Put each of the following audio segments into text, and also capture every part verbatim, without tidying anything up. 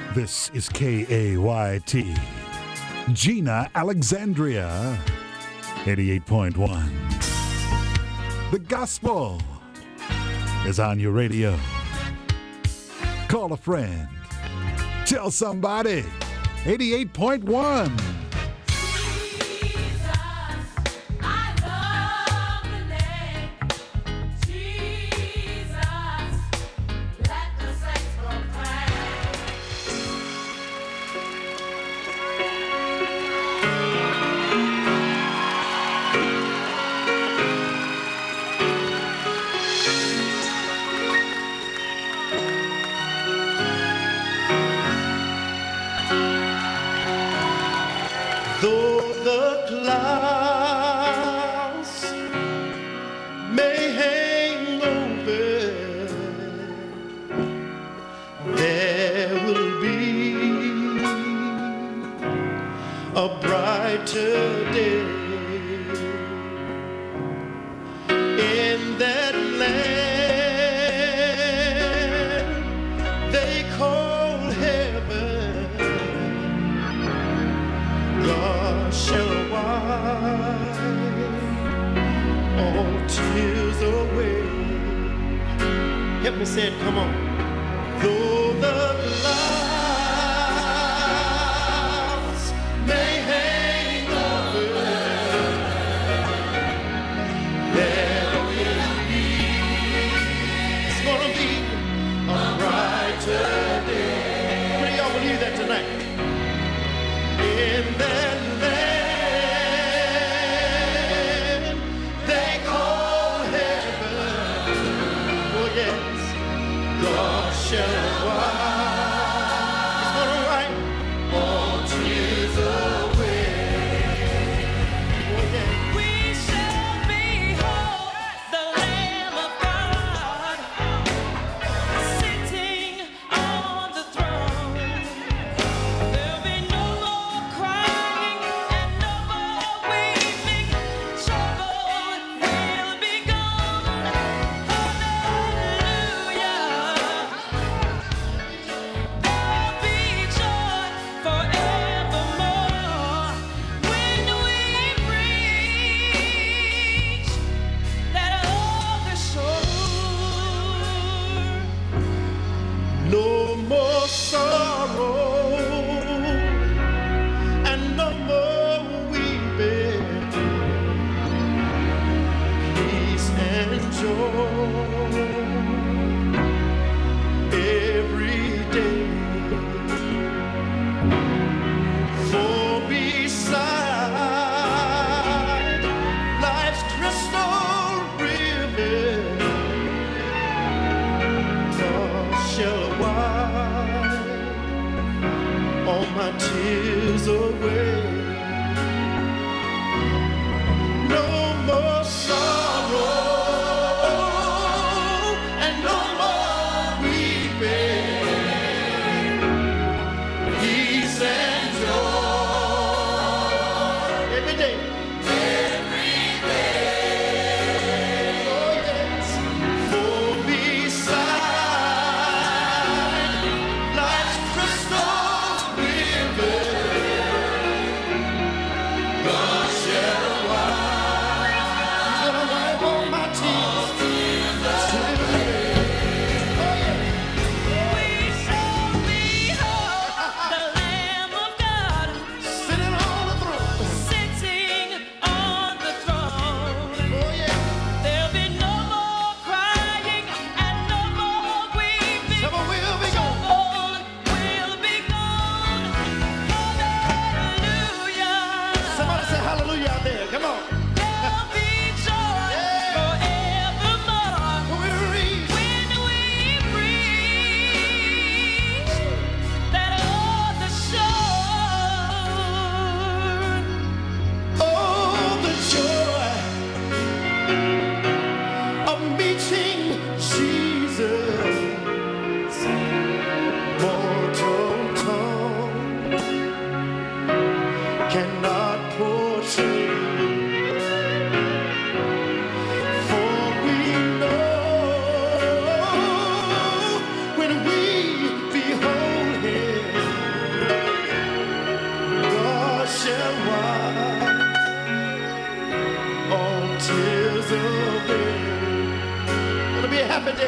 This is K A Y T, Gina Alexandria, eighty-eight point one. The gospel is on your radio. Call a friend. Tell somebody. eighty-eight point one.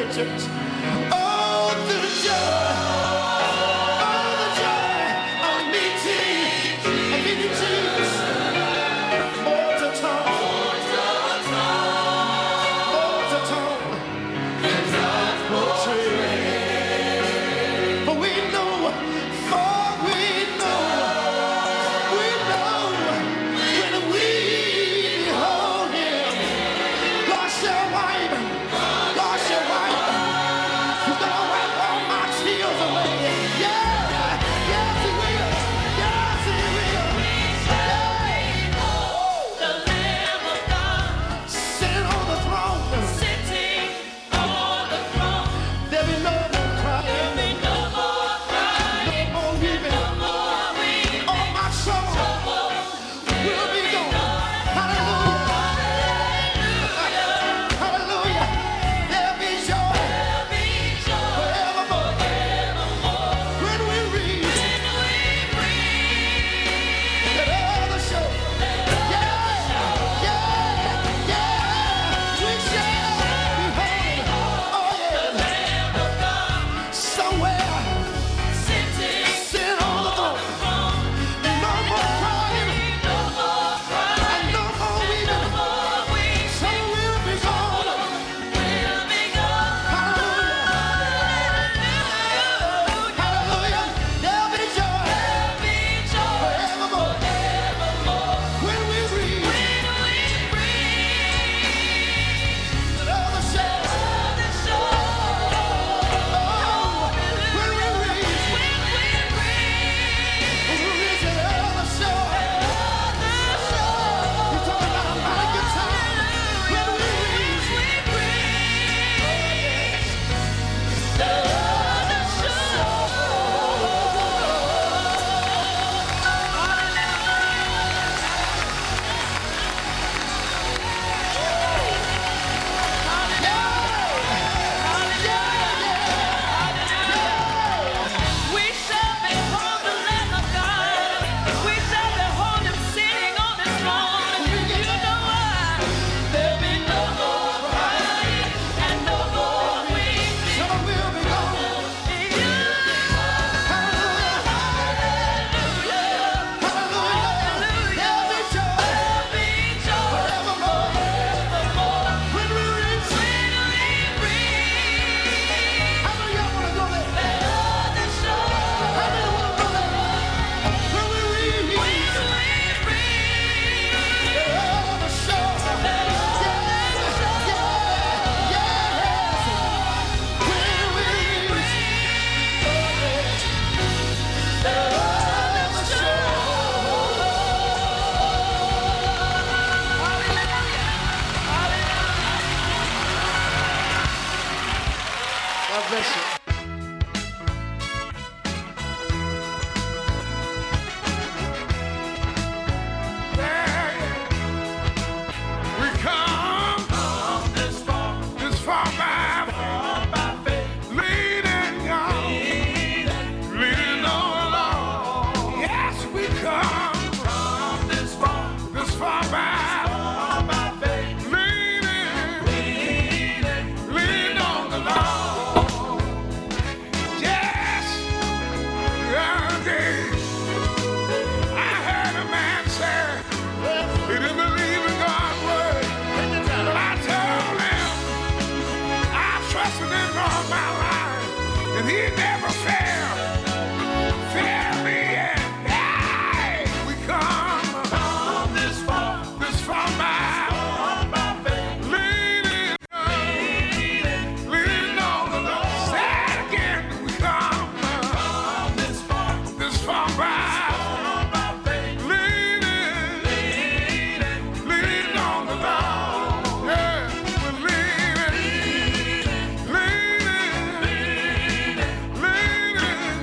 church. Oh, the joy, oh, the joy of meeting, of meeting Jesus. Oh, the tongue, oh, the tongue, oh, tree. For we know, for we know, we know when we behold Him, God shall wipe, God shall wipe. He's gonna wipe all my tears away. Yeah, yes He will. Yes He will. Yeah. The Lamb of God Sitting on the throne. sitting on the throne. There be no more crying, Be no more crying, no more weeping. no more weeping. All my trouble will be gone. Hallelujah. Hallelujah. There'll be joy There'll be joy forevermore. forevermore. When we reach When we reach that other shore. Yeah, yeah, yeah. We shall behold. Oh, yeah. Lamb of God Somewhere sitting sitting on the throne. throne. No more crying No more crying, and no more weeping. more weeping. Some will be gone. Will be gone. Hallelujah. Hallelujah. There'll be joy There'll be joy forevermore. forevermore. When we reach When we reach that other shore. the shore. Oh, when we reach, When we reach when we reach that other shore. the shore. We're talking about a mighty good time. When we reach We reach the other shore. We shall behold the Lamb of God. We shall behold Him sitting on His throne. You know why? There'll be no more crying and no more weeping. some will be gone. Hallelujah. Hallelujah. There'll be joy There'll be joy forevermore. forevermore. When we reach, When we reach how many of y'all want to go there? the shore. How many want to go there? When we reach When we reach that other shore. Yeah, yeah, yes. When we reach that other shore. God bless you. We come this far, this far by, leaning on, leaning on the Lord. Yes, we come this far, this far by, leaning, leaning on the Lord. Yes, the other day I heard a man say he didn't believe in God's word. But I told him I trusted in all my life, and He never failed, failed me yet. Hey, we come this far, this far by, leaning, leaning on the Lord. Say it again, we come this far, this far by, leaning, leaning on the Lord. Yeah, we're leaning, leaning, leaning,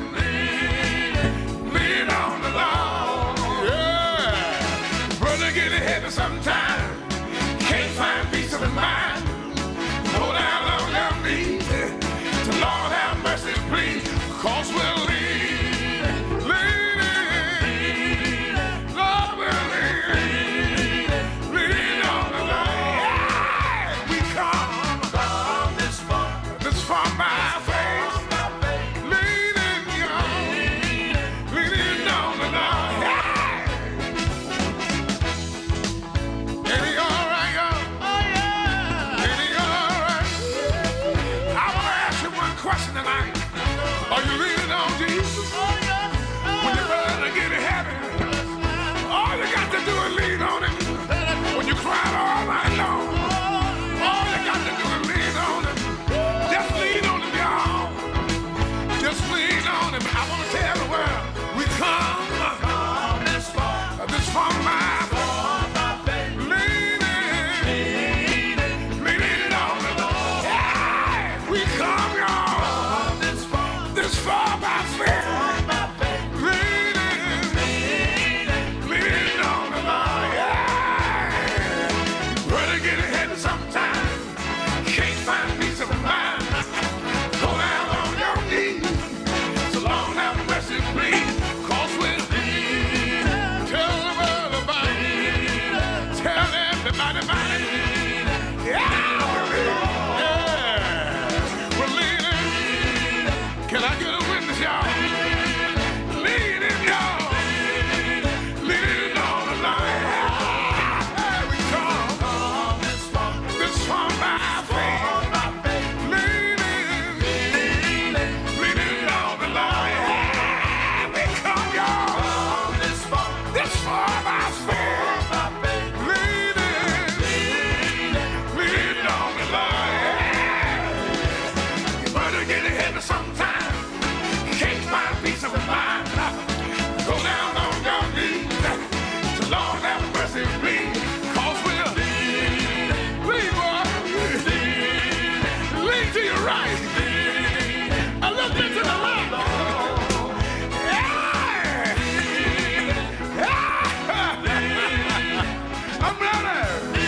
really heavy sometimes. Can't find peace of mind. Go down on your knees. So Lord have mercy, please. Cause we'll lean, boy. Lean to your right. A little bit to the left. I'm ready.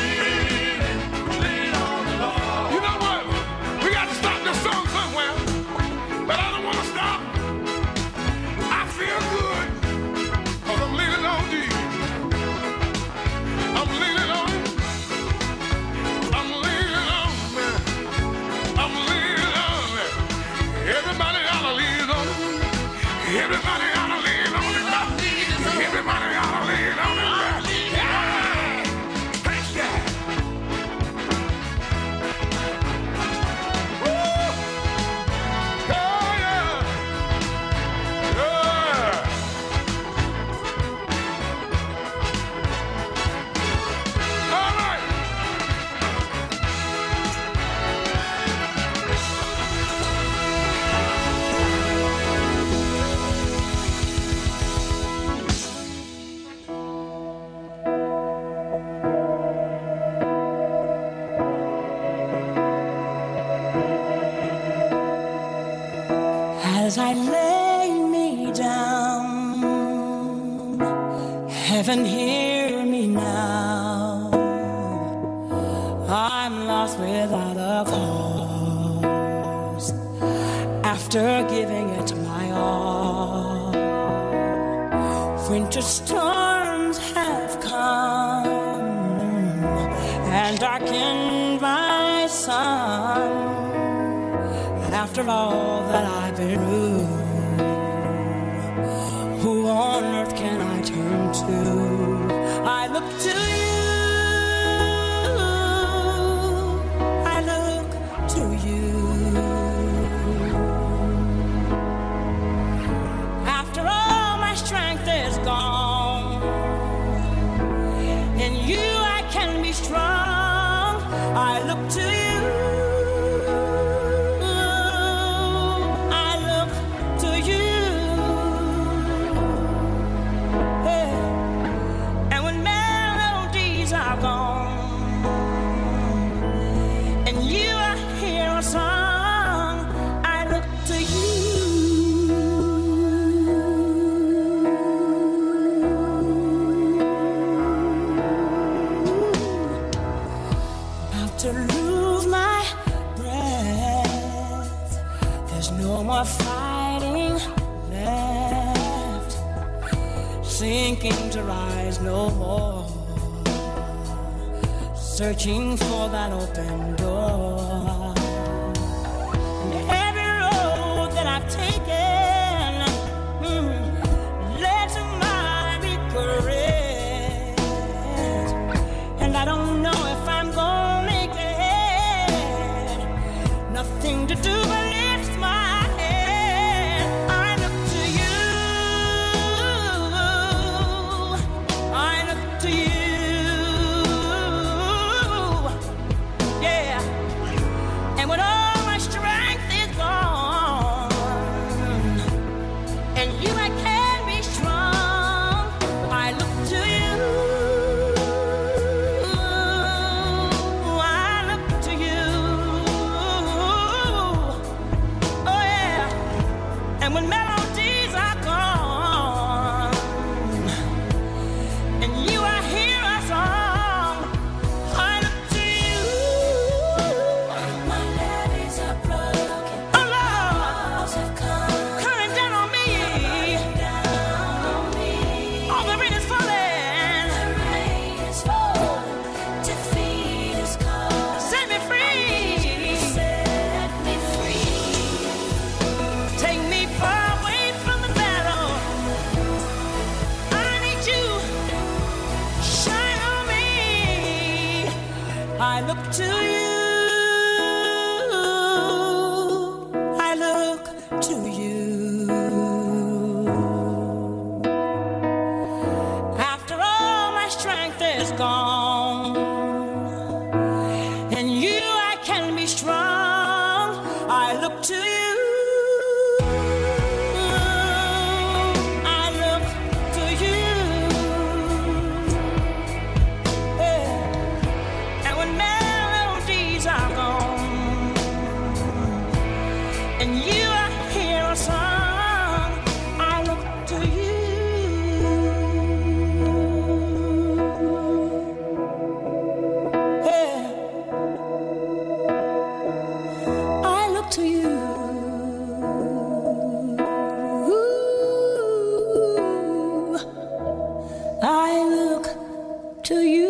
You know what? We got to stop this song somewhere. But I don't want to stop. I feel good. Cause I'm leaning on Jesus. I'm leaning on. I'm leaning on. I'm leaning on. Everybody ought to lean on it. Everybody ought to lean on it. Everybody ought to lean on it. Yeah. Thanks, God. Woo. Oh, yeah. Yeah. All right. As I lay me down, heaven hear me now. I'm lost without a cause after giving it my all. Winter storms have come and darkened my sun. After all that I've been through, who on earth can I turn to? I look to you, I look to you. After all my strength is gone, in you I can be strong. I look to you. To lose my breath, there's no more fighting left, sinking to rise no more, searching for that open door. And every road that I've taken mm, led to my regret, and I don't know if I'm going nothing to do but lift my head. I look to you. I look to you. Yeah. And when all my strength is gone, and you I can be strong, I look to you. And when melodies are gone, and you I hear a song, I look to you. My levees are broken. Oh Lord, walls have come, coming down on me. Down on me. All the rain is falling. The rain is falling. Defeat is come. Set me free. Set me free. Take me far away from the battle. I need you. Shine on me. I look to you. I look to you. After all my strength is gone, and you I can be strong. I look to you. and you hear a song, I look to you. Yeah. I look to you. I look to you.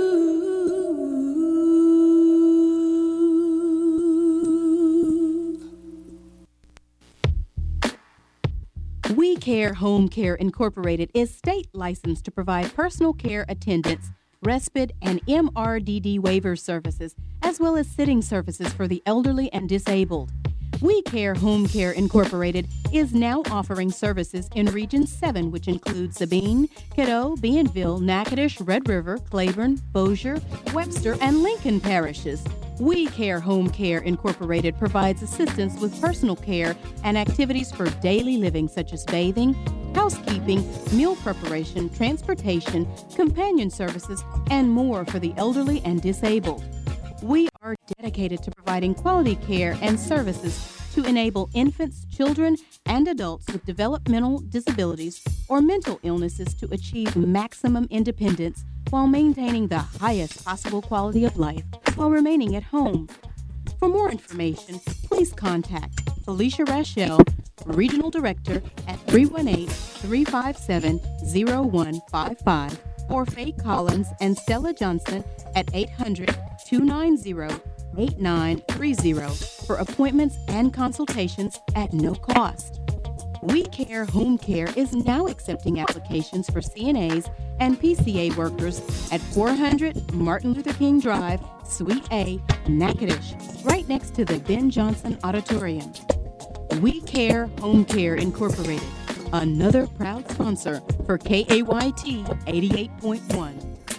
We Care Home Care Incorporated is state licensed to provide personal care attendance, respite, and M R D D waiver services, as well as sitting services for the elderly and disabled. We Care Home Care Incorporated is now offering services in Region seven, which includes Sabine, Caddo, Bienville, Natchitoches, Red River, Claiborne, Bossier, Webster, and Lincoln parishes. We Care Home Care Incorporated provides assistance with personal care and activities for daily living such as bathing, housekeeping, meal preparation, transportation, companion services, and more for the elderly and disabled. We are dedicated to providing quality care and services to enable infants, children, and adults with developmental disabilities or mental illnesses to achieve maximum independence while maintaining the highest possible quality of life while remaining at home. For more information, please contact Felicia Rachel, Regional Director, at three one eight, three five seven, zero one five five, or Faye Collins and Stella Johnson at eight hundred, two nine zero, eight nine three zero for appointments and consultations at no cost. We Care Home Care is now accepting applications for C N As and P C A workers at four hundred Martin Luther King Drive, Suite A, Natchitoches, right next to the Ben Jonson Auditorium. We Care Home Care Incorporated, another proud sponsor for K A Y T eighty-eight point one.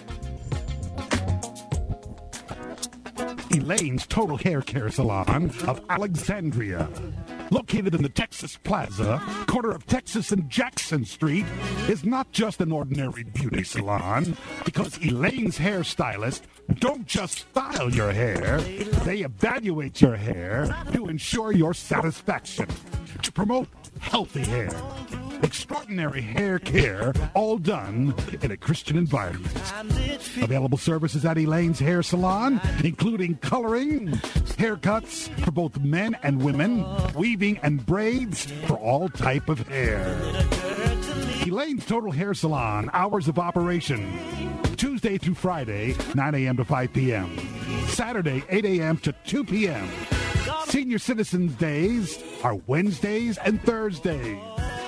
Elaine's Total Hair Care Salon of Alexandria. Located in the Texas Plaza, corner of Texas and Jackson Street, is not just an ordinary beauty salon, because Elaine's hairstylists don't just style your hair, they evaluate your hair to ensure your satisfaction, to promote healthy hair. Extraordinary hair care, all done in a Christian environment. Available services at Elaine's Hair Salon, including coloring, haircuts for both men and women, weaving and braids for all type of hair. Elaine's Total Hair Salon, hours of operation, Tuesday through Friday, nine a.m. to five p.m. Saturday, eight a.m. to two p.m. Senior Citizens Days are Wednesdays and Thursdays.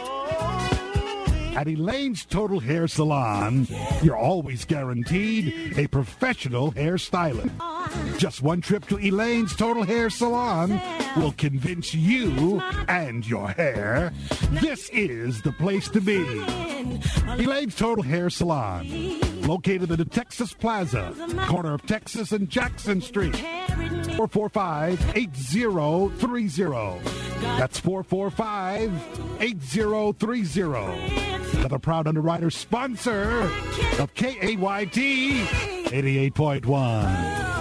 At Elaine's Total Hair Salon, you're always guaranteed a professional hairstylist. Just one trip to Elaine's Total Hair Salon will convince you and your hair this is the place to be. Elaine's Total Hair Salon, located in the Texas Plaza, corner of Texas and Jackson Street. four four five, eight zero three zero. That's four four five, eight zero three zero. Another proud underwriter sponsor of K A Y T eighty-eight point one.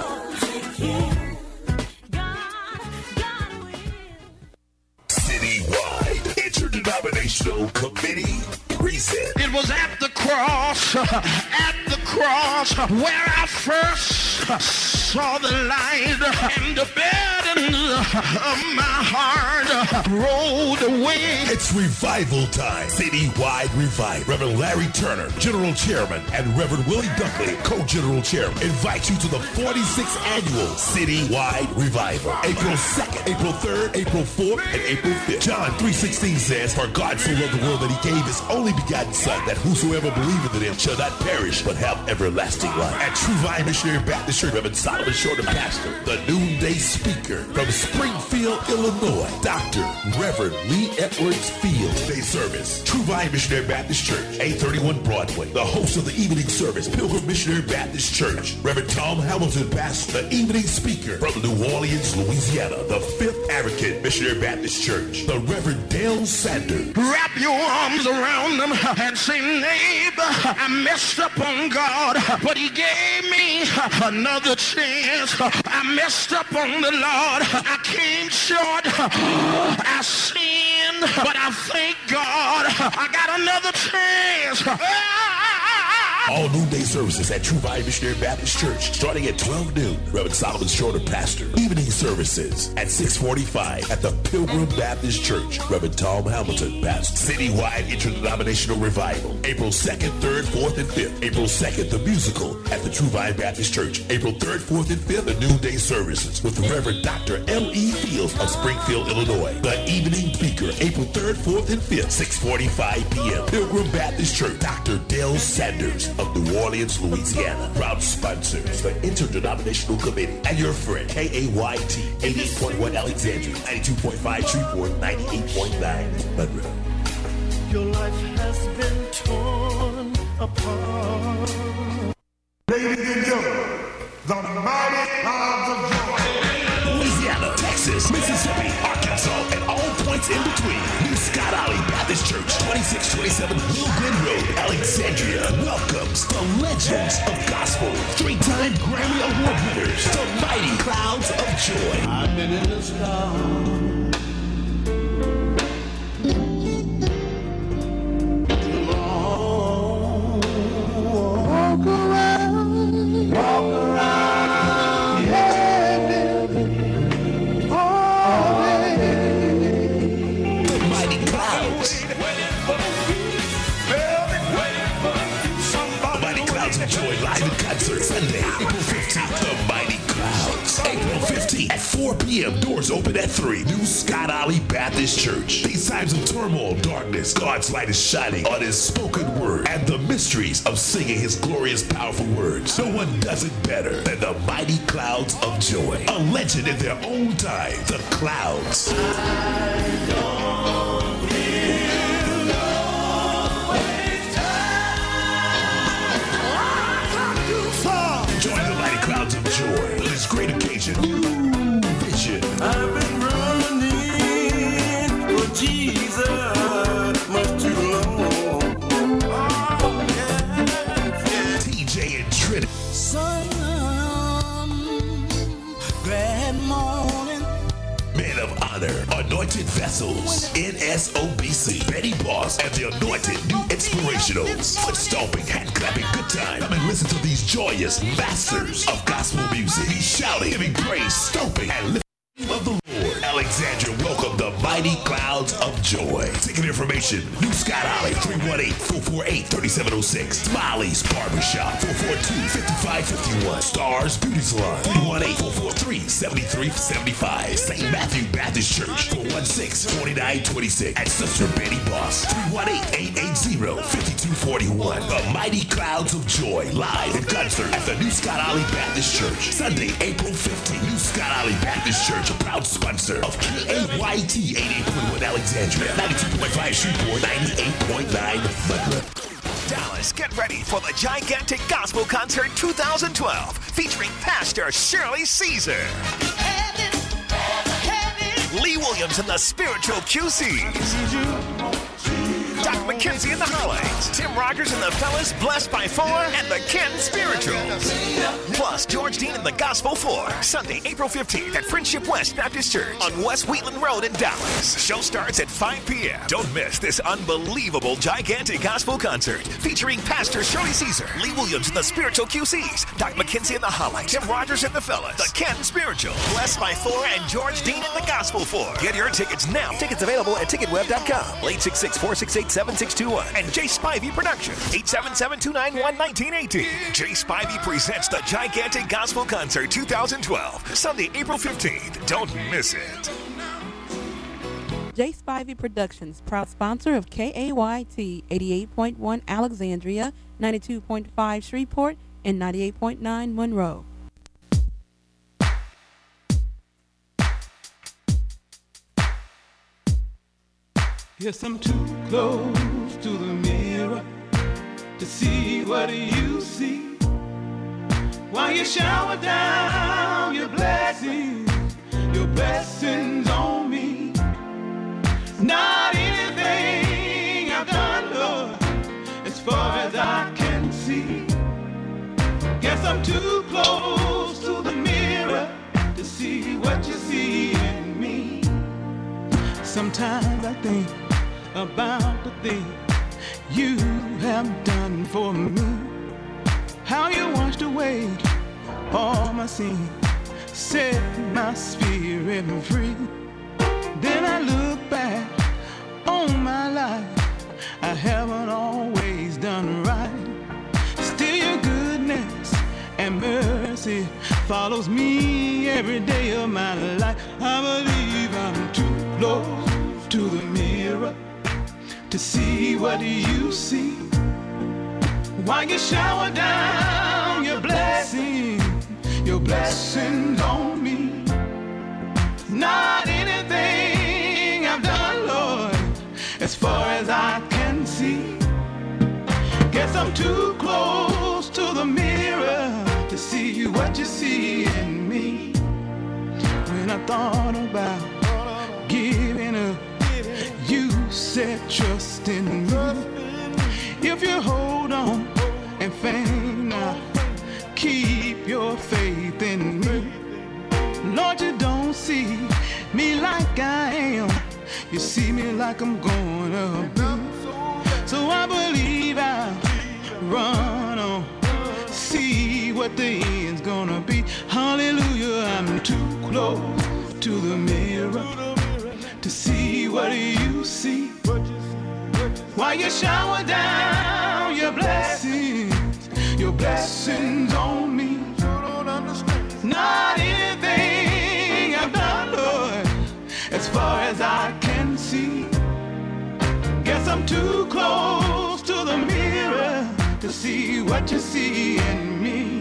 Citywide Interdenominational Committee present. It was at the cross, at the cross, where I first saw the light, and the burden of my heart rolled away. It's revival time. Citywide Revival. Reverend Larry Turner, General Chairman, and Reverend Willie Dunkley, Co-General Chairman, invite you to the forty-sixth Annual Citywide Revival. April second, April third, April fourth, and April fifth. John three sixteen says, "For God so loved the world that he gave his only begotten Son, that whosoever believeth in him shall not perish, but have everlasting life." At True Vine Missionary Baptist Church, Reverend Solomon Short, the pastor, the noonday speaker from Springfield, Illinois, Doctor Reverend Lee Edwards Field. Day service, True Vine Missionary Baptist Church, eight thirty-one Broadway. The host of the evening service, Pilgrim Missionary Baptist Church, Reverend Tom Hamilton, pastor. The evening speaker from New Orleans, Louisiana, the Fifth African Missionary Baptist Church, the Reverend Dale Sanders. Wrap your arms around them and say, neighbor, I messed up on God, but he gave me another chance. I messed up on the Lord. I came short I sinned, but I thank God I got another chance. All noonday services at True Vine Missionary Baptist Church starting at twelve noon. Reverend Solomon Shorter, pastor. Evening services at six forty-five at the Pilgrim Baptist Church. Reverend Tom Hamilton, pastor. Citywide Interdenominational Revival. April second, third, fourth, and fifth. April second, the musical at the True Vine Baptist Church. April third, fourth, and fifth, the noonday services with the Reverend Doctor L E. Fields of Springfield, Illinois. The evening speaker, April third, fourth, and fifth, six forty-five p.m. Pilgrim Baptist Church. Doctor Dale Sanders of New Orleans, Louisiana. Proud sponsors, the Interdenominational Committee, and your friend, K A Y T, eighty-eight point one Alexandria, ninety-two point five Shreveport, ninety-eight point nine Monroe. Your life has been torn apart. Ladies and gentlemen, the mighty clouds of joy. Louisiana, Texas, Mississippi, Arkansas, and all points in between. New Scott Alley Baptist Church, twenty-six twenty-seven Will Glen Road, Alexandria, welcomes the legends of gospel, three-time Grammy Award winners, the mighty clouds of joy. I've been in the storm too long. Walk around, walk around, yeah, all day. The mighty clouds. The mighty clouds of joy live in concert Sunday, April fifteenth. The mighty clouds. April fifteenth at four p.m. Doors open at three. New Scott Alley Baptist Church. These times of turmoil, darkness, God's light is shining on his spoken word and the mysteries of singing his glorious, powerful words. No one does it better than the mighty clouds of joy. A legend in their own time. The Clouds. Join the mighty clouds of joy on this great occasion. New vision. I've been running for Jesus much too long. Oh, yeah, yeah. T J and Trinity. Some glad morning. Men of Honor, Anointed Vessels, N S O B C, Betty Boss, and the Anointed New Inspirationals. Foot stomping, hand clapping, good time. Come and listen to these joyous masters of gospel music. Be shouting, giving praise, stomping, and lifting of the Lord. Alexandria, welcome the mighty clouds of joy. Ticket information, New Scott Alley, three one eight, four four eight, three seven zero six. Smiley's Barbershop, four four two, five five five one. Stars Beauty Salon, three one eight, four four three, seven three seven five. Saint Matthew Baptist Church, four one six, four nine two six. And Sister Betty Boss, three one eight, eight eight zero, five two four one. The mighty clouds of joy, live in concert at the New Scott Alley Baptist Church. Sunday, April fifteenth. New Scott Alley Baptist Church, a proud sponsor of K A Y T, eighty-eight point one Alexandria, ninety-two point five Shreveport, ninety-eight point nine Monroe. Dallas, get ready for the Gigantic Gospel Concert twenty twelve, featuring Pastor Shirley Caesar, Lee Williams and the Spiritual Q Cs, Doc McKenzie and the Highlights, Tim Rogers and the Fellas Blessed by Four, and the Ken Spirituals. Plus, George Dean and the Gospel Four, Sunday, April fifteenth at Friendship West Baptist Church on West Wheatland Road in Dallas. Show starts at five p.m. Don't miss this unbelievable Gigantic Gospel Concert featuring Pastor Shirley Caesar, Lee Williams and the Spiritual Q Cs, Doc McKenzie and the Highlights, Tim Rogers and the Fellas, the Ken Spiritual, Blessed by Four, and George Dean and the Gospel Four. Get your tickets now. Tickets available at ticket web dot com. eight six six, four six eight, seven six two one. And Jay Spivey Productions, eight seven seven, two nine one, one nine one eight. Jay Spivey presents the Gigantic Gospel Concert twenty twelve, Sunday, April fifteenth. Don't miss it. Jay Spivey Productions, proud sponsor of K A Y T, eighty-eight point one Alexandria, ninety-two point five Shreveport, and ninety-eight point nine Monroe. Yes, I'm too close to the mirror to see what you see. While you shower down your blessings, your blessings on me. Not anything I've done, Lord, as far as I can see. Guess I'm too close to the mirror to see what you see in me. Sometimes I think about the things you have done for me. How you washed away all my sins, set my spirit free. Then I look back on my life. I haven't always done right. Still your goodness and mercy follows me every day of my life. I believe I'm too close to the mirror to see what you see. While you shower down your blessing, your blessings on me. Not anything I've done, Lord, as far as I can see. Guess I'm too close to the mirror to see what you see in me. When I thought about giving up, you said trust in me. If you hold on and faint now, keep your faith in me. Lord, you don't see me like I am, you see me like I'm gonna be. So I believe I'll run on, see what the end's gonna be. Hallelujah, I'm too close to the mirror to see what you see. While you shower down your blessings, your blessings on me. Not anything I've done, Lord, as far as I can see. Guess I'm too close to the mirror to see what you see in me.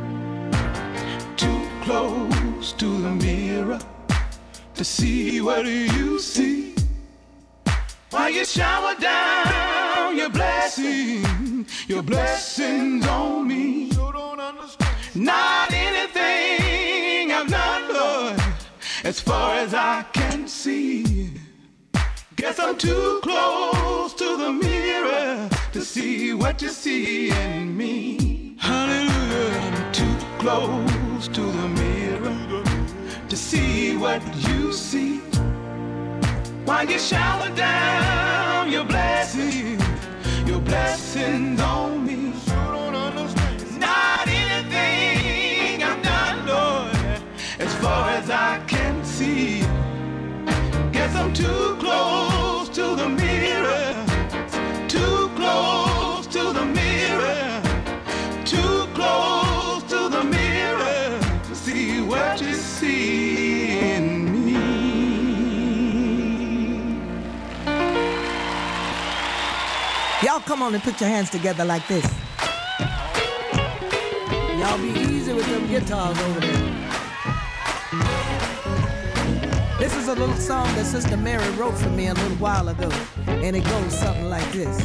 Too close to the mirror to see what you see. While you shower down your blessings, your blessings on me. Not anything I've done, Lord, as far as I can see. Guess I'm too close to the mirror to see what you see in me. Hallelujah, I'm too close to the mirror to see what you see. While you shower down your blessings, your blessings on me. Not anything I've done, Lord, as far as I can see. Guess I'm too close to the mirror, too close to the mirror, too close to the mirror to see what you see in me. Y'all come on and put your hands together like this. Y'all be easy with them guitars over there. This is a little song that Sister Mary wrote for me a little while ago, and it goes something like this.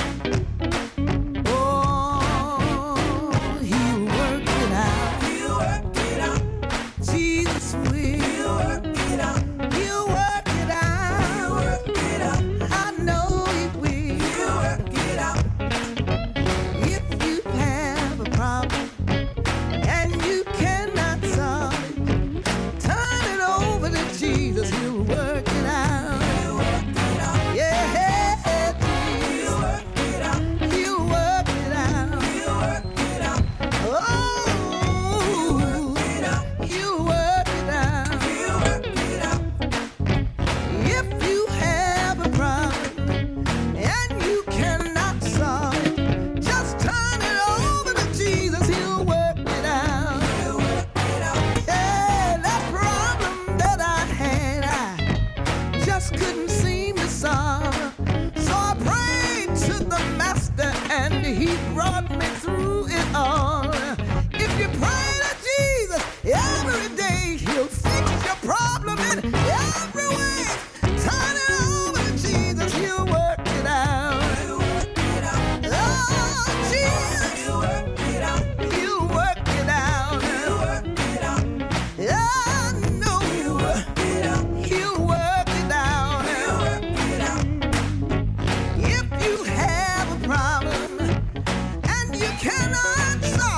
Oh, he'll work it out. He'll work it out. Jesus will. He'll work it out. He'll work it out. He'll work it out. I know he will. He'll work it out. If you have a problem and you cannot solve it, turn it over to Jesus. He'll work it out. He'll work it out. Yeah, he'll work it out. He'll work it out. He'll work it out. Oh, he'll work it out. He'll work it out. He'll work it out. If you have a problem and you cannot solve it, just turn it over to Jesus. He'll work it out. He'll work it out. Yeah, that problem that I had, I just couldn't seem to solve. So I prayed to the Master and he brought me through it all. If you pray to Jesus every day, he'll fix your problem in every way. Turn it over to Jesus, he'll work it out. He'll work it out. Oh, Jesus, he'll work it out. He'll work it out. He'll work it out. Yeah, I know he'll work it out. He'll work it out. He'll work it out. If you have a problem and you cannot solve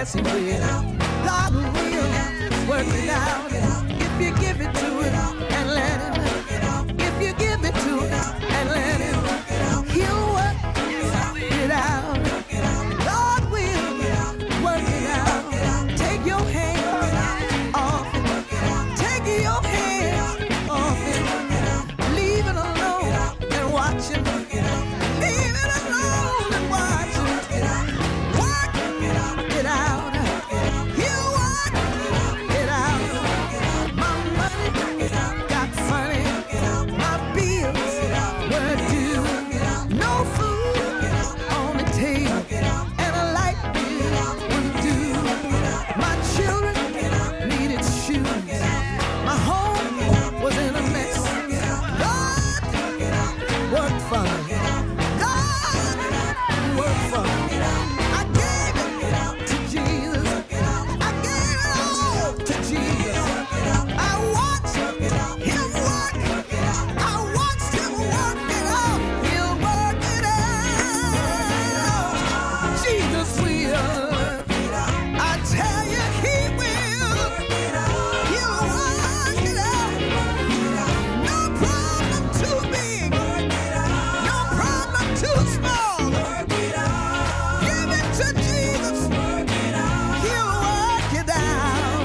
Yes, he will. God will work it out if you give it to him and let him. If you give it to him and let him, he'll work it out. God will work it out. Take your hands off it. Take your hands off it. Leave it alone and watch him. Leave it alone and watch him. Work it out. He'll work it out. My money got funny. My bills were due. No food on the table and a light bill was due. My children needed shoes. My home was in a mess. God worked for me. God worked for me. I gave it to Jesus. I gave it all to Jesus. I watched him work. I watched him work it out. He'll work it out. Jesus will. I tell you, he will. He'll work it out. No problem too big. No problem too small. Give it to Jesus. He'll work it out.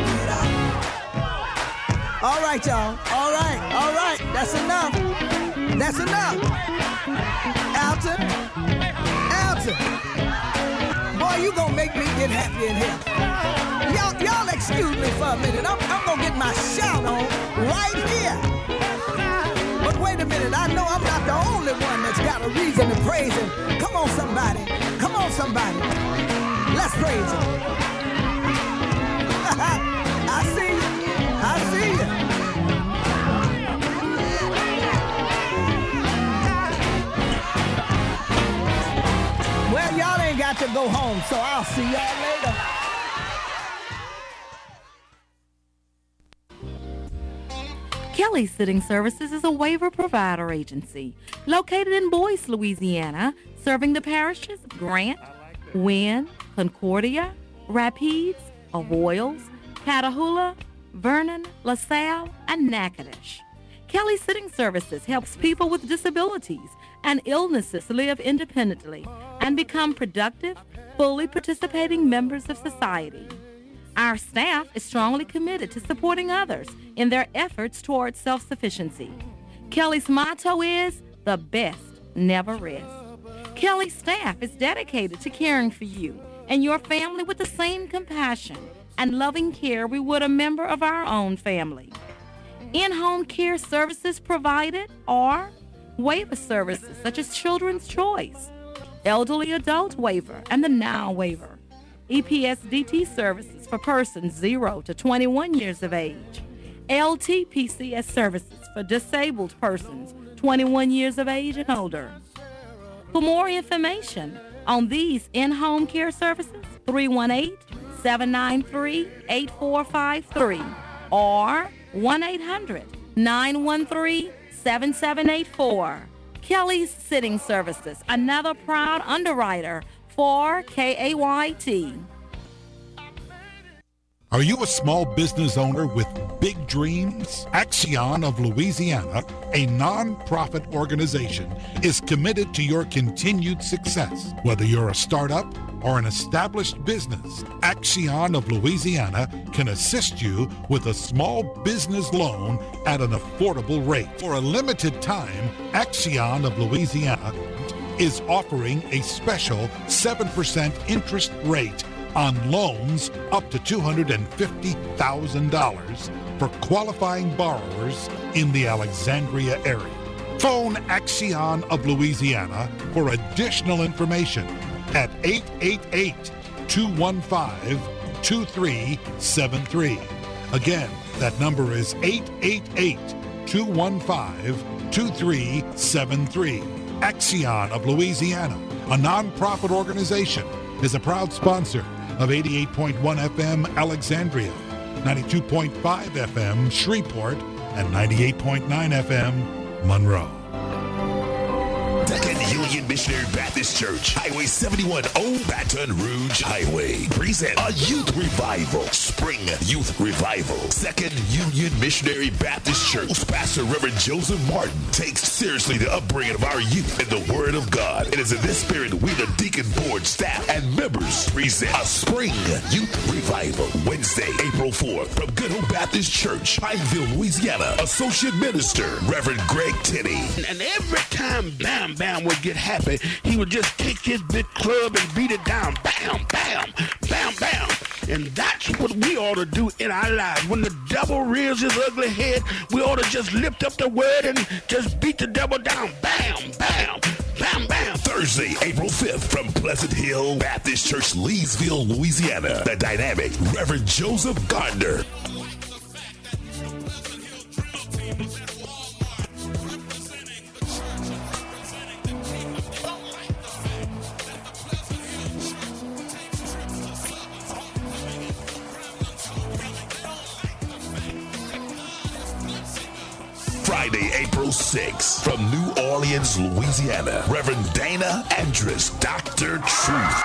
All right, y'all. All right. All right. That's enough. That's enough. Alton. Alton. Boy, you gonna make me get happy in here. Y'all, y'all excuse me for a minute. I'm, I'm gonna get my shout on right here. But wait a minute. I know I'm not the only one that's got a reason to praise him. Come on, somebody. Come on, somebody. Let's praise him. I see you. I see you. Well, y'all ain't got to go home, so I'll see y'all later. Kelly Sitting Services is a waiver provider agency located in Boyce, Louisiana, serving the parishes of Grant, Wynne, Concordia, Rapides, Avoyelles, Catahoula, Vernon, LaSalle, and Natchitoches. Kelly Sitting Services helps people with disabilities and illnesses live independently and become productive, fully participating members of society. Our staff is strongly committed to supporting others in their efforts towards self-sufficiency. Kelly's motto is, the best never rests. Kelly's staff is dedicated to caring for you and your family with the same compassion and loving care we would a member of our own family. In-home care services provided are waiver services such as Children's Choice, Elderly Adult Waiver, and the Now Waiver, E P S D T services for persons zero to twenty-one years of age, L T P C S services for disabled persons twenty-one years of age and older. For more information on these in-home care services, three one eight, seven nine three, eight four five three or one eight hundred, nine one three, seven seven eight four. Kelly's Sitting Services, another proud underwriter for K A Y T. Are you a small business owner with big dreams? Axion of Louisiana, a non-profit organization, is committed to your continued success. Whether you're a startup or an established business, Axion of Louisiana can assist you with a small business loan at an affordable rate. For a limited time, Axion of Louisiana is offering a special seven percent interest rate on loans up to two hundred fifty thousand dollars for qualifying borrowers in the Alexandria area. Phone Axion of Louisiana for additional information at eight eight eight, two one five, two three seven three. Again, that number is eight eight eight, two one five, two three seven three. Axion of Louisiana, a nonprofit organization, is a proud sponsor of eighty-eight point one F M Alexandria, ninety-two point five F M Shreveport, and ninety-eight point nine F M Monroe. Second Union Missionary Baptist Church, Highway seventy-one, Old Baton Rouge Highway, present a youth revival, Spring Youth Revival. Second Union Missionary Baptist Church, Pastor Reverend Joseph Martin takes seriously the upbringing of our youth in the Word of God. It is in this spirit we, the Deacon Board staff and members, present a Spring Youth Revival, Wednesday, April fourth, from Good Hope Baptist Church, Pineville, Louisiana. Associate Minister Reverend Greg Tenney. And every time Bam Bam would get happy, he would just take his big club and beat it down. Bam, bam, bam, bam. And that's what we ought to do in our lives. When the devil rears his ugly head, we ought to just lift up the word and just beat the devil down. Bam, bam, bam, bam. Thursday, April fifth, from Pleasant Hill Baptist Church, Leesville, Louisiana. The dynamic Reverend Joseph Gardner. Friday, April sixth, from New Orleans, Louisiana, Reverend Dana Andrus, Doctor Truth.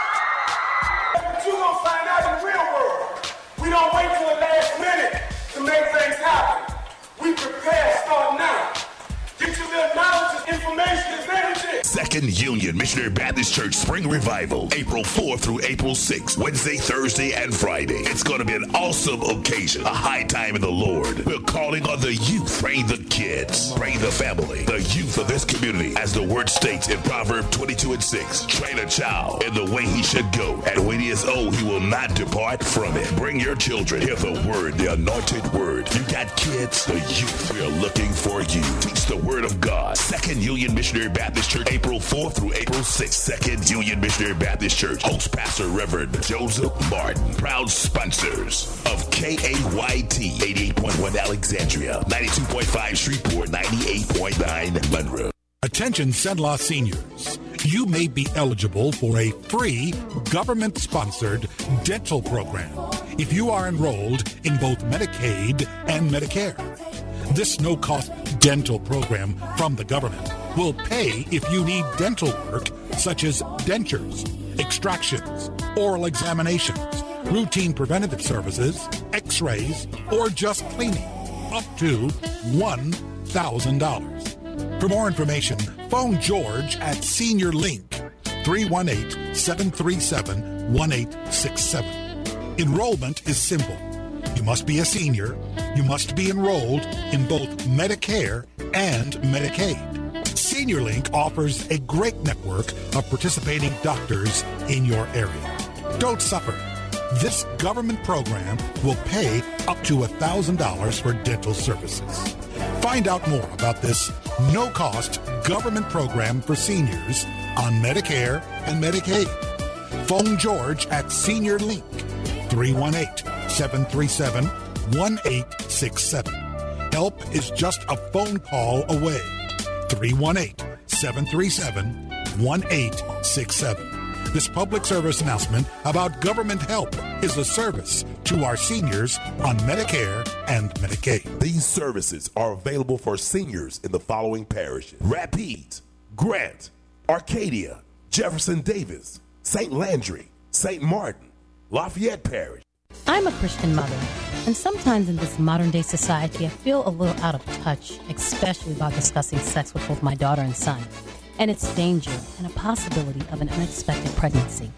But you're going to find out in the real world. We don't wait till the last minute to make things happen. We prepare, start now. Get your little knowledge and information is everything. Second Union Missionary Baptist Church Spring Revival, April fourth through April sixth, Wednesday, Thursday, and Friday. It's going to be an awesome occasion, a high time in the Lord. We're calling on the youth. Bring the kids, bring the family, the youth of this community. As the word states in Proverbs twenty-two and six, train a child in the way he should go, and when he is old, he will not depart from it. Bring your children, hear the word, the anointed word. You got kids, the youth, we are looking for you. Teach the word of God. Second Union Missionary Baptist Church, April fourth through April sixth. Second Union Missionary Baptist Church. Host Pastor Reverend Joseph Martin. Proud sponsors of K A Y T, eighty-eight point one Alexandria, ninety-two point five Shreveport, ninety-eight point nine Monroe. Attention Cenla seniors. You may be eligible for a free government-sponsored dental program if you are enrolled in both Medicaid and Medicare. This no-cost dental program from the government will pay if you need dental work such as dentures, extractions, oral examinations, routine preventative services, x-rays, or just cleaning, up to one thousand dollars. For more information, phone George at Senior Link, three one eight, seven three seven, one eight six seven. Enrollment is simple. You must be a senior. You must be enrolled in both Medicare and Medicaid. SeniorLink offers a great network of participating doctors in your area. Don't suffer. This government program will pay up to one thousand dollars for dental services. Find out more about this no-cost government program for seniors on Medicare and Medicaid. Phone George at SeniorLink, three one eight, seven three seven, one eight six seven. Help is just a phone call away. three one eight, seven three seven, one eight six seven. This public service announcement about government help is a service to our seniors on Medicare and Medicaid. These services are available for seniors in the following parishes: Rapides, Grant, Arcadia, Jefferson Davis, Saint Landry, Saint Martin, Lafayette Parish. I'm a Christian mother, and sometimes in this modern day society, I feel a little out of touch, especially about discussing sex with both my daughter and son, and its danger and a possibility of an unexpected pregnancy.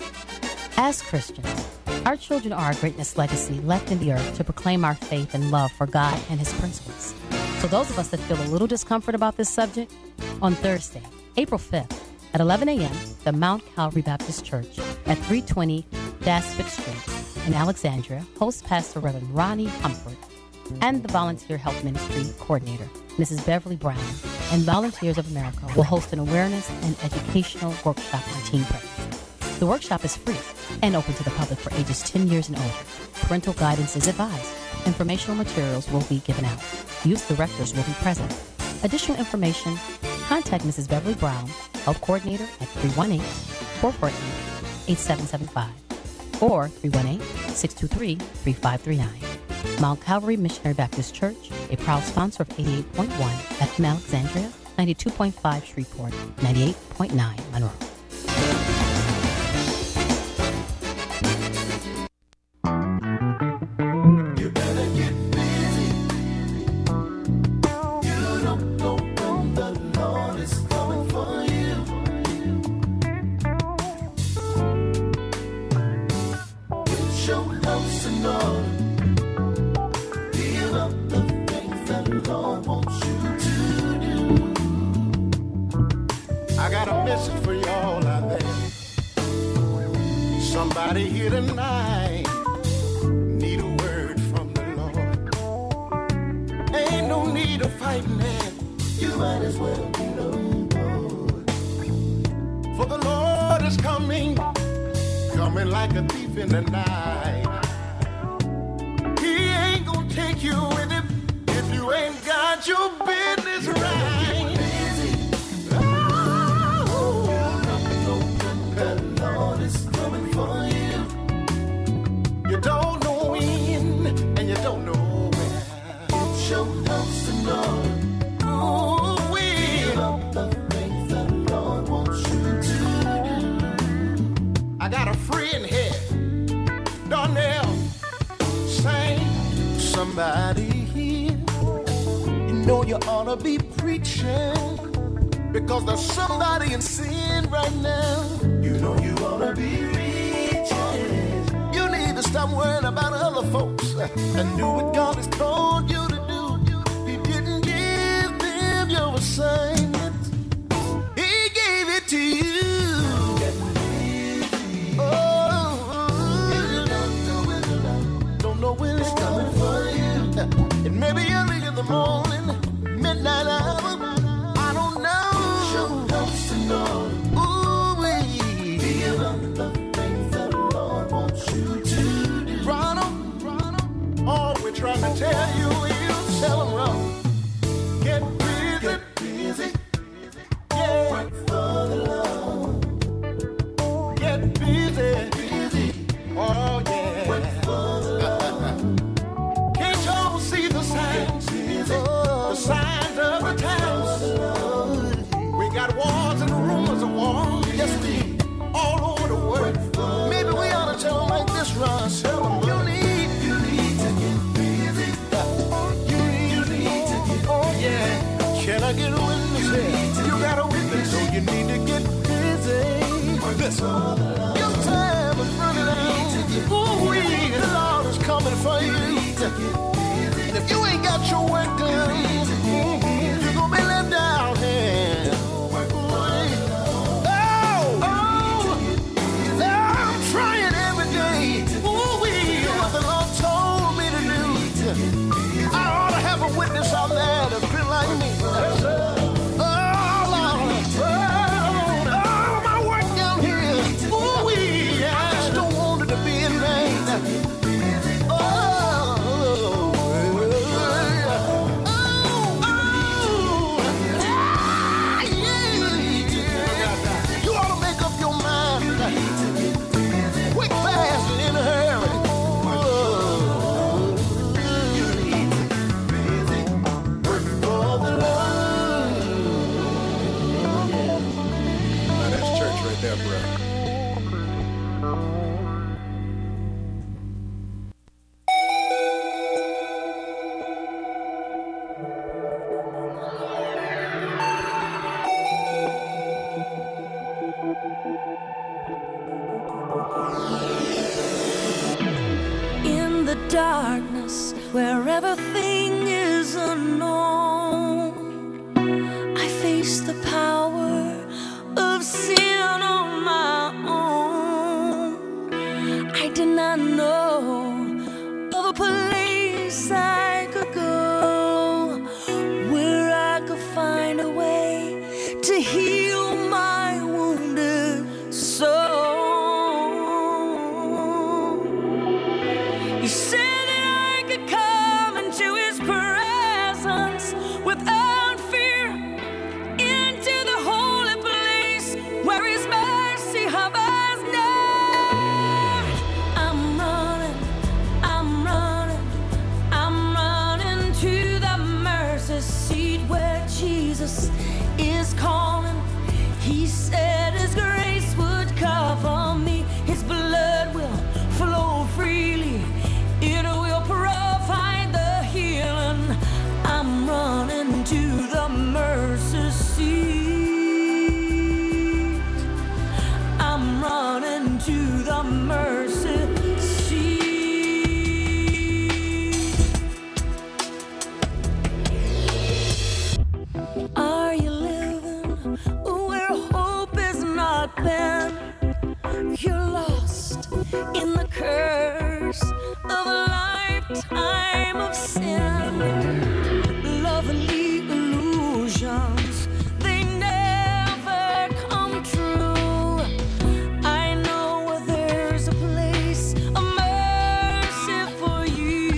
As Christians, our children are our greatest legacy left in the earth to proclaim our faith and love for God and His principles. So those of us that feel a little discomfort about this subject, on Thursday, April fifth, at eleven a.m., the Mount Calvary Baptist Church at three twenty Daspic Street in Alexandria, host Pastor Reverend Ronnie Humford and the Volunteer Health Ministry Coordinator, Missus Beverly Brown, and Volunteers of America will host an awareness and educational workshop on teen pregnancy. The workshop is free and open to the public for ages ten years and older. Parental guidance is advised. Informational materials will be given out. Youth directors will be present. Additional information, contact Missus Beverly Brown, Health Coordinator, at three one eight, four four eight, eight seven seven five or three one eight, six two three, three five three nine. Mount Calvary Missionary Baptist Church, a proud sponsor of eighty-eight point one F M Alexandria, ninety-two point five Shreveport, ninety-eight point nine Monroe. You better get busy. You don't know when the Lord is coming for you. Get your house in order. Give up the things that the Lord wants you to do. I got a message for y'all out there. Somebody here tonight need a word from the Lord. Ain't no need of fighting it. You might as well get on board. For the Lord is coming, coming like a thief in the night. He ain't gonna take you with him if you ain't got your business right. Oh, the Lord is coming for you. You don't know when, and you don't know where. Get your house in order. Oh, we give up the things that the Lord wants you to do. I got a friend here, Darnell, sang somebody here. You know you ought to be preaching, because there's somebody in sin right now. You know you ought to be reaching. You need to stop worrying about other folks and do what God has told you to do. He didn't give them your assignment. He gave it to you. Oh, don't know when it's coming for you. It may be early in the morning, midnight hour. I don't know. Show us to know. Ooh, we give up the things that the Lord wants you to do. Ronald, Ronald, all we're trying to tell you is tell them wrong. Get busy, get busy, yeah. Work for the Lord. Get busy, busy, oh yeah. Work for the Lord. Can't y'all see the signs? Oh, the signs of the times. We got wars and rumors of war. Yes, we all over the world. Maybe we ought to tell them like this, Ron. Tell them you need, you need to get busy. You need, you need to get, oh yeah. Can I get a witness here? You got a witness, so you need to get busy. Listen, your time is running out. Ooh, we, the Lord is coming for you. And if you ain't got your work done, you're gonna be left down here. Oh, oh, I'm trying every day. Ooh, we, what the Lord told me to do. I ought to have a witness out there to feel like me. Oh, Lord, oh, all my work down here. Ooh, we, I just don't want it to be in vain. In the darkness where everything is unknown, I face the power of sin on my own. I did not know of a place I could go where I could find a way to heal my wounded soul. He said that I could come into his presence without fear, into the holy place where into the mercy seat. Are you living where hope is not bent? You're lost in the curse of a lifetime of sin. Lovely illusions, they never come true. I know there's a place of mercy for you.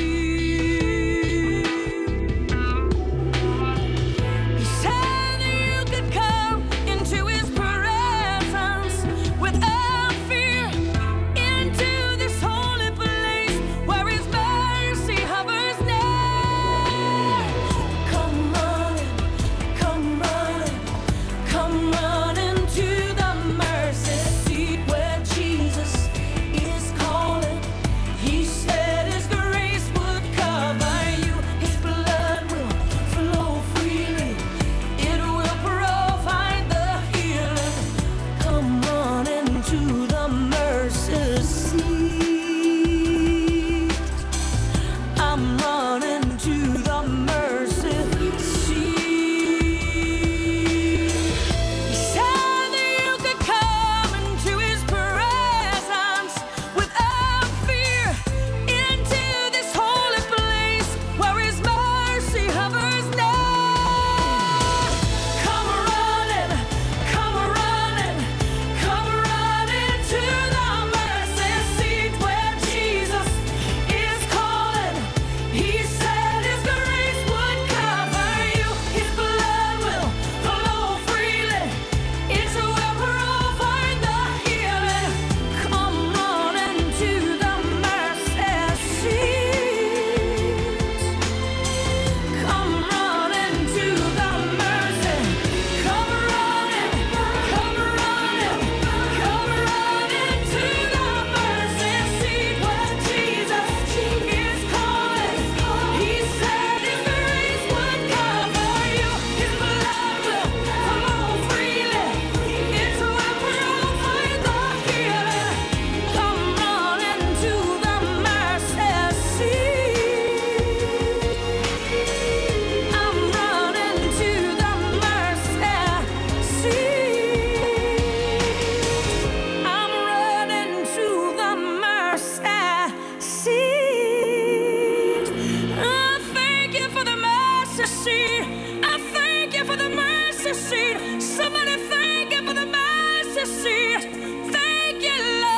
He said that you could come into his presence without fear, into this holy place where his mercy hovers near. Come running, come running, come running to the mercy seat where Jesus is calling. He said his grace would cover you, his blood will flow freely, it will provide the healing. Come running to the mercy seat. I'm running to the mercy seat. He said that you could come into his presence without fear, into this holy place where his mercy hovers near. Come running, come running, come running to the mercy seat where Jesus is calling. He said his grace would cover you, his blood will flow freely, it will provide the healing. Come running to the mercy seat. Come running to the mercy. Come running, come running, come running to the mercy seat where Jesus is calling. He said his grace would cover you, his blood will flow freely, it will provide the healing. Come running to the mercy seat. I'm running to the mercy seat. I'm running to the mercy seat. I thank you for the mercy seat. I thank you for the mercy seat. Somebody thank you for the mercy seat. Thank you, Lord.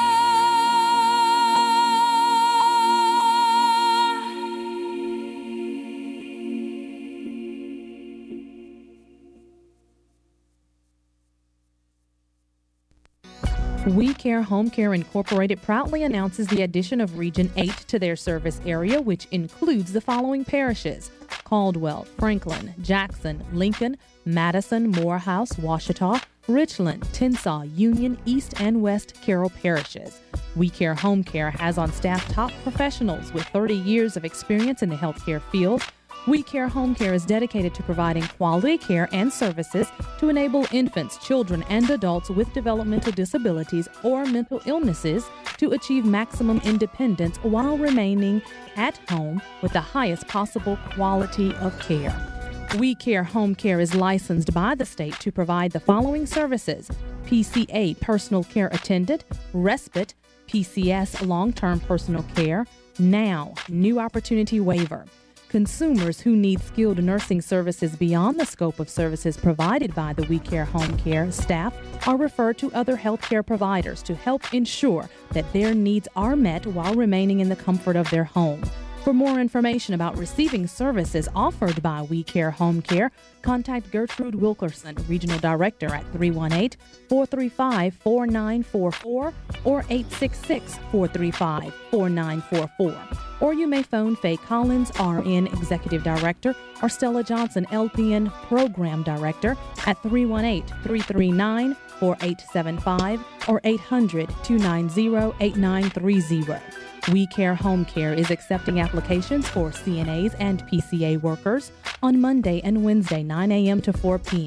We Care Home Care Incorporated proudly announces the addition of Region eight to their service area, which includes the following parishes: Caldwell, Franklin, Jackson, Lincoln, Madison, Morehouse, Washita, Richland, Tensas, Union, East, and West Carroll parishes. We Care Home Care has on staff top professionals with thirty years of experience in the healthcare field. We Care Home Care is dedicated to providing quality care and services to enable infants, children, and adults with developmental disabilities or mental illnesses to achieve maximum independence while remaining at home with the highest possible quality of care. We Care Home Care is licensed by the state to provide the following services: P C A Personal Care Attendant, Respite, P C S Long-Term Personal Care, Now New Opportunity Waiver. Consumers who need skilled nursing services beyond the scope of services provided by the We Care Home Care staff are referred to other healthcare providers to help ensure that their needs are met while remaining in the comfort of their home. For more information about receiving services offered by We Care Home Care, contact Gertrude Wilkerson, Regional Director, at three one eight, four three five, four nine four four or eight six six, four three five, four nine four four. Or you may phone Faye Collins, R N Executive Director, or Stella Johnson, L P N Program Director, at three one eight, three three nine, four eight seven five or eight hundred, two nine zero, eight nine three zero. We Care Home Care is accepting applications for C N As and P C A workers on Monday and Wednesday, nine a.m. to four p.m.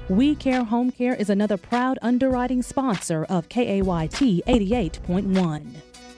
We Care Home Care is another proud underwriting sponsor of K A Y T eighty-eight point one.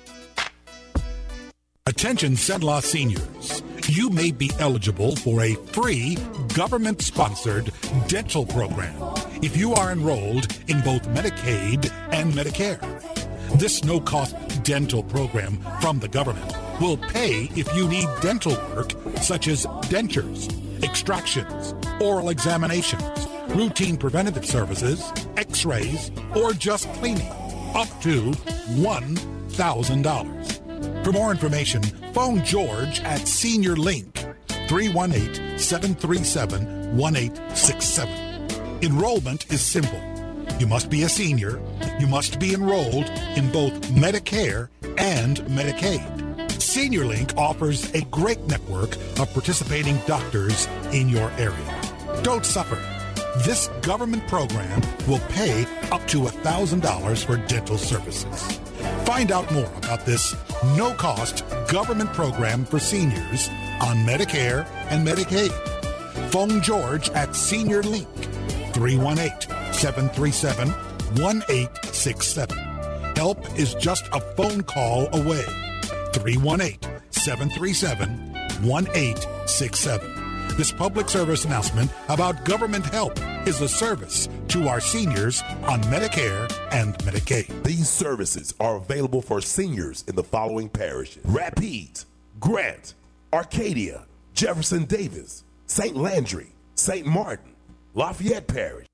Attention Cenla seniors. You may be eligible for a free government-sponsored dental program if you are enrolled in both Medicaid and Medicare. This no-cost dental program from the government will pay if you need dental work such as dentures, extractions, oral examinations, routine preventative services, x-rays, or just cleaning, up to one thousand dollars. For more information, phone George at Senior Link, three one eight, seven three seven, one eight six seven. Enrollment is simple. You must be a senior. You must be enrolled in both Medicare and Medicaid. Senior Link offers a great network of participating doctors in your area. Don't suffer. This government program will pay up to one thousand dollars for dental services. Find out more about this no-cost government program for seniors on Medicare and Medicaid. Phone George at Senior Link, three one eight, seven three seven, one eight six seven. Help is just a phone call away. three one eight, seven three seven, one eight six seven. This public service announcement about government help is a service to our seniors on Medicare and Medicaid. These services are available for seniors in the following parishes: Rapides, Grant, Arcadia, Jefferson Davis, Saint Landry, Saint Martin, Lafayette Parish.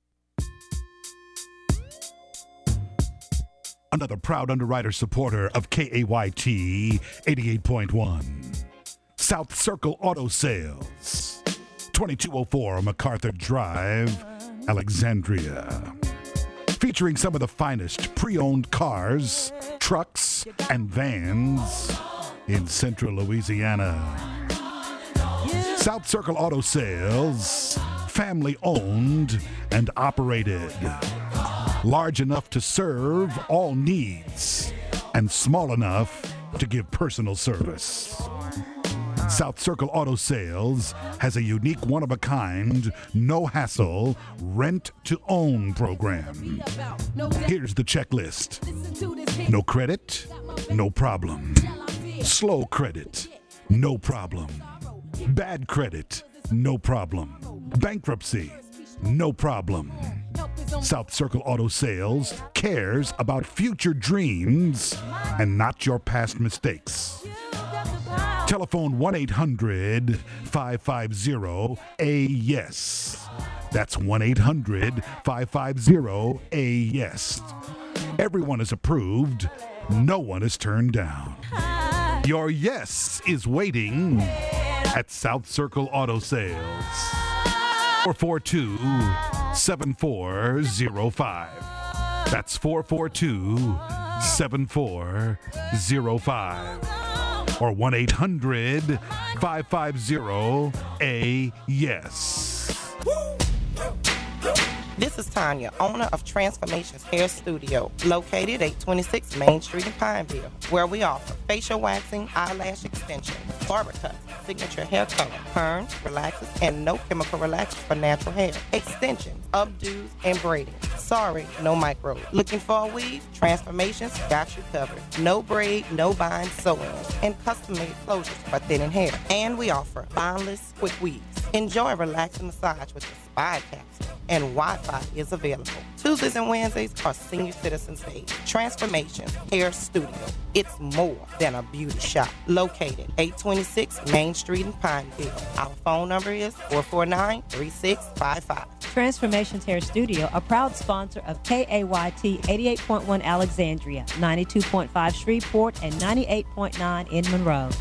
Another proud underwriter supporter of K A Y T eighty-eight point one. South Circle Auto Sales, twenty-two oh four MacArthur Drive, Alexandria. Featuring some of the finest pre-owned cars, trucks, and vans in central Louisiana. South Circle Auto Sales, family owned and operated. Large enough to serve all needs and small enough to give personal service. South Circle Auto Sales has a unique one-of-a-kind, no-hassle, rent-to-own program. Here's the checklist. No credit? No problem. Slow credit? No problem. Bad credit? No problem. Bankruptcy? No problem. South Circle Auto Sales cares about future dreams and not your past mistakes. Telephone one eight hundred, five five zero, A YES. That's one eight hundred, five five zero, A YES. Everyone is approved. No one is turned down. Your yes is waiting at South Circle Auto Sales. four four two, seven four zero five. That's four four two, seven four zero five. Or one eight hundred, five five zero, A YES. This is Tanya, owner of Transformations Hair Studio, located at twenty-six Main Street in Pineville, where we offer facial waxing, eyelash extension, barber cuts, signature hair color, perms, relaxers, and no chemical relaxers for natural hair, extensions, updos, and braiding. Sorry, no micro. Looking for a weave? Transformations got you covered. No braid, no bind, sew-ins, and custom-made closures for thinning hair. And we offer bondless quick weaves. Enjoy a relaxing massage with the Spy Capsule, and Wi-Fi is available. Tuesdays and Wednesdays are Senior Citizens Day. Transformations Hair Studio. It's more than a beauty shop. Located eight twenty-six Main Street in Pineville. Our phone number is four four nine, three six five five. Transformations Hair Studio, a proud sponsor of K A Y T eighty-eight point one Alexandria, ninety-two point five Shreveport, and ninety-eight point nine in Monroe.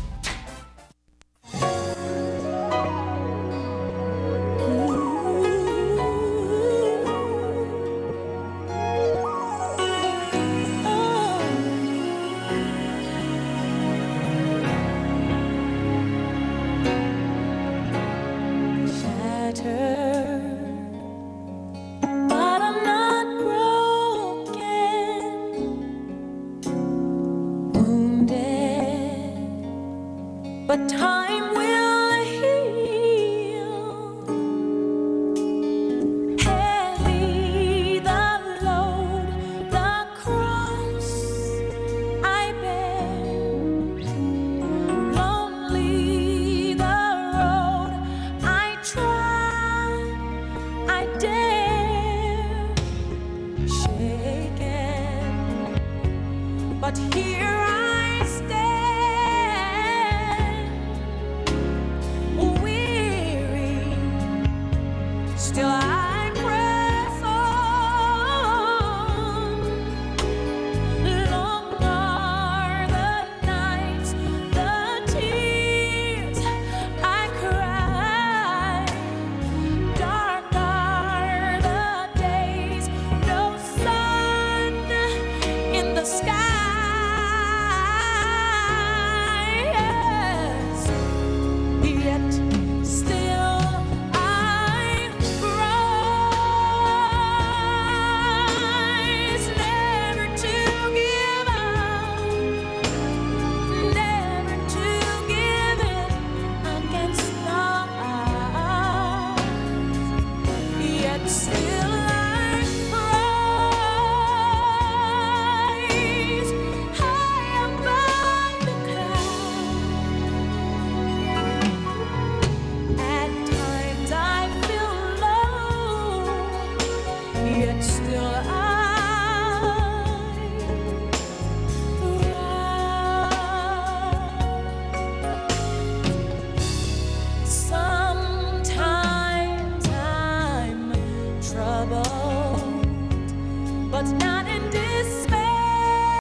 but here